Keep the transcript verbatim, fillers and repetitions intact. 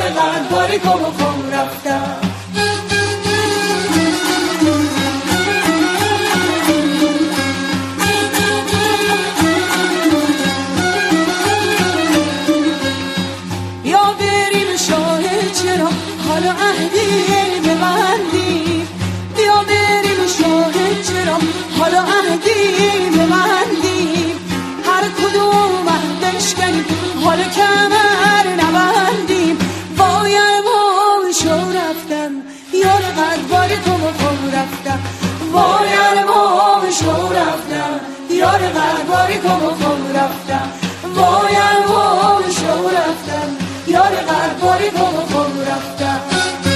قلب باری کن و خم رفتم. بیا بریم شاهد چرا حالا عهدی ببندیم، بیا بریم شاهد چرا حالا عهدی ببندیم، هر کدوم عهد بشکنیم حالا کمر نبندیم. وایم و شو رفتم یار قلب باری کن و خم رفتم، وایم و شو رفتم یار قلب باری کن و خم رفتم، وایم و شو رفتم یار قلب باری کن و خم رفتم.